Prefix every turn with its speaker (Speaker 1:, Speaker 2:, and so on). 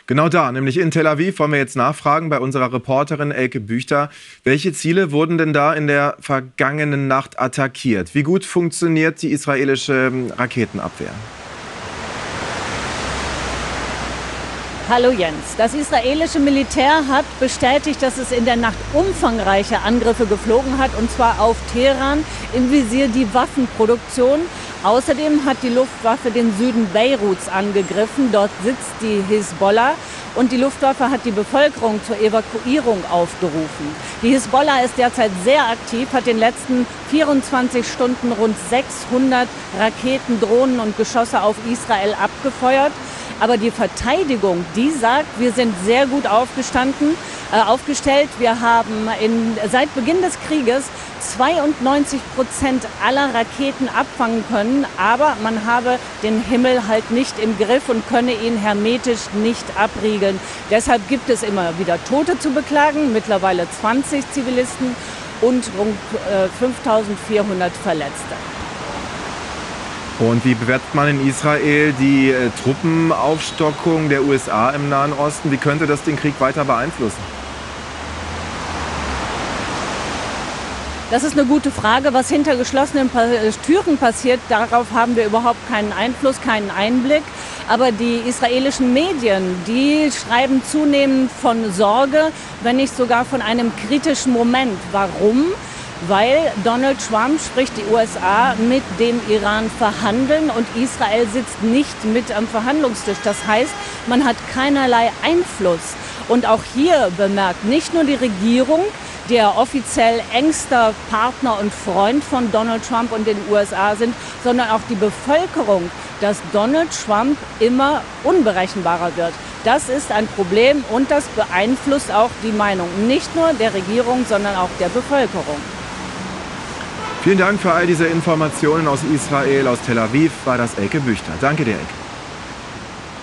Speaker 1: Genau da, nämlich in Tel Aviv, wollen wir jetzt nachfragen bei unserer Reporterin Elke Büchter. Welche Ziele wurden denn da in der vergangenen Nacht attackiert? Wie gut funktioniert die israelische Raketenabwehr?
Speaker 2: Hallo Jens. Das israelische Militär hat bestätigt, dass es in der Nacht umfangreiche Angriffe geflogen hat, und zwar auf Teheran, im Visier die Waffenproduktion. Außerdem hat die Luftwaffe den Süden Beiruts angegriffen. Dort sitzt die Hisbollah. Und die Luftwaffe hat die Bevölkerung zur Evakuierung aufgerufen. Die Hisbollah ist derzeit sehr aktiv, hat in den letzten 24 Stunden rund 600 Raketen, Drohnen und Geschosse auf Israel abgefeuert. Aber die Verteidigung, die sagt, wir sind sehr gut aufgestellt. Wir haben seit Beginn des Krieges 92% aller Raketen abfangen können. Aber man habe den Himmel halt nicht im Griff und könne ihn hermetisch nicht abriegeln. Deshalb gibt es immer wieder Tote zu beklagen, mittlerweile 20 Zivilisten und rund 5400 Verletzte.
Speaker 1: Und wie bewertet man in Israel die Truppenaufstockung der USA im Nahen Osten? Wie könnte das den Krieg weiter beeinflussen?
Speaker 2: Das ist eine gute Frage. Was hinter geschlossenen Türen passiert, darauf haben wir überhaupt keinen Einfluss, keinen Einblick. Aber die israelischen Medien, die schreiben zunehmend von Sorge, wenn nicht sogar von einem kritischen Moment. Warum? Weil Donald Trump, sprich die USA, mit dem Iran verhandeln und Israel sitzt nicht mit am Verhandlungstisch. Das heißt, man hat keinerlei Einfluss. Und auch hier bemerkt nicht nur die Regierung, der offiziell engster Partner und Freund von Donald Trump und den USA sind, sondern auch die Bevölkerung, dass Donald Trump immer unberechenbarer wird. Das ist ein Problem und das beeinflusst auch die Meinung nicht nur der Regierung, sondern auch der Bevölkerung.
Speaker 1: Vielen Dank für all diese Informationen aus Israel, aus Tel Aviv, war das Elke Büchter. Danke dir, Elke.